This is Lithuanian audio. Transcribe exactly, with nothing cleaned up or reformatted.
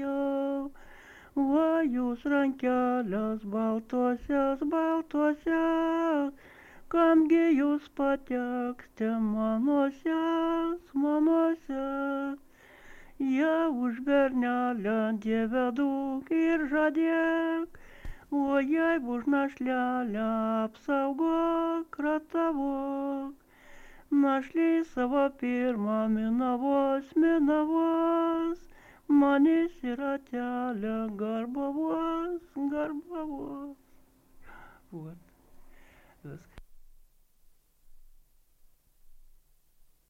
jau. Va jūs rankelės baltosios, baltosios, kamgi jūs pateksite manosios, manosios. Ja už bernelę Dieve duok ir žadėk, o jei už našlelę apsaugok, ratavok. Našlį savo pirmą minavos, minavos, manys ir atelė garbavos, garbavos. Вот. Viskas.